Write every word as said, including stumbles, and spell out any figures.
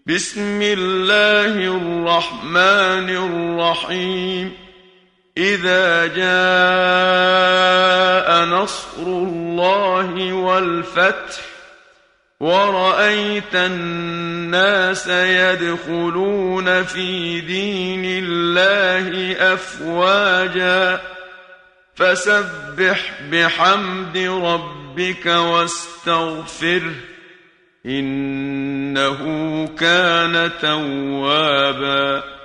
بسم الله الرحمن الرحيم. إذا جاء نصر الله والفتح ورأيت الناس يدخلون في دين الله أفواجا فسبح بحمد ربك واستغفره إنه كان توابا.